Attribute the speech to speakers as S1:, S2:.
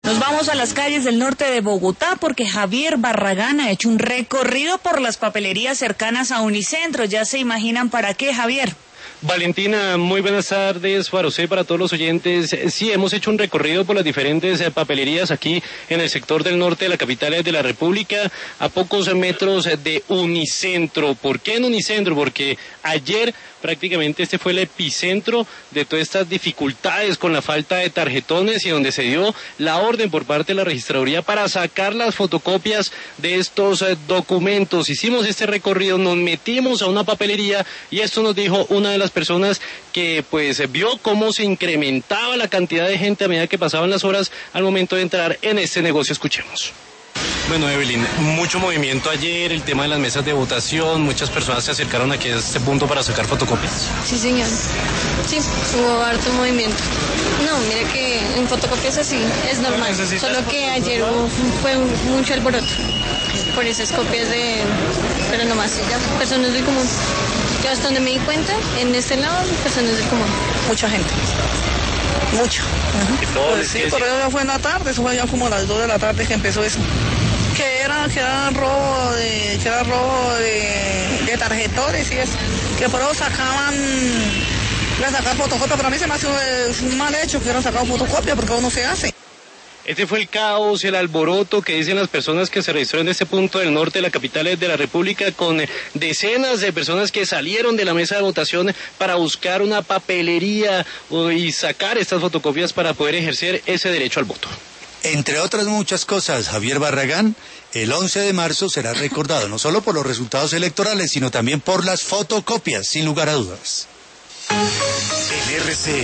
S1: Nos vamos a las calles del norte de Bogotá porque Javier Barragán ha hecho un recorrido por las papelerías cercanas a Unicentro. ¿Ya se imaginan para qué, Javier?
S2: Valentina, muy buenas tardes para usted, para todos los oyentes. Sí, hemos hecho un recorrido por las diferentes papelerías aquí en el sector del norte de la capital de la República, a pocos metros de Unicentro. ¿Por qué en Unicentro? Porque ayer prácticamente este fue el epicentro de todas estas dificultades con la falta de tarjetones y donde se dio la orden por parte de la registraduría para sacar las fotocopias de estos documentos. Hicimos este recorrido, nos metimos a una papelería y esto nos dijo una de las personas que pues vio cómo se incrementaba la cantidad de gente a medida que pasaban las horas al momento de entrar en este negocio. Escuchemos. Bueno, Evelyn, mucho movimiento ayer, el tema de las mesas de votación, muchas personas se acercaron aquí a este punto para sacar fotocopias.
S3: Sí, señor. Sí, hubo harto movimiento. No, mira que en fotocopias así es normal, solo que ayer fue mucho alboroto por esas copias pero nomás, ya, personas del común. Yo hasta donde me di cuenta, en este lado, personas del común.
S4: Mucha gente. Mucho. Pues sí, pero ya fue en la tarde, eso fue ya como a las 2 de la tarde que empezó eso. Que era robo de tarjetones y eso. Que por eso iban a sacar fotocopias, pero a mí se me hace un mal hecho que hubieran sacado fotocopias porque uno se hace.
S2: Este fue el caos, el alboroto que dicen las personas que se registraron en este punto del norte de la capital de la República, con decenas de personas que salieron de la mesa de votación para buscar una papelería y sacar estas fotocopias para poder ejercer ese derecho al voto.
S5: Entre otras muchas cosas, Javier Barragán, el 11 de marzo será recordado no solo por los resultados electorales, sino también por las fotocopias, sin lugar a dudas.
S6: El RC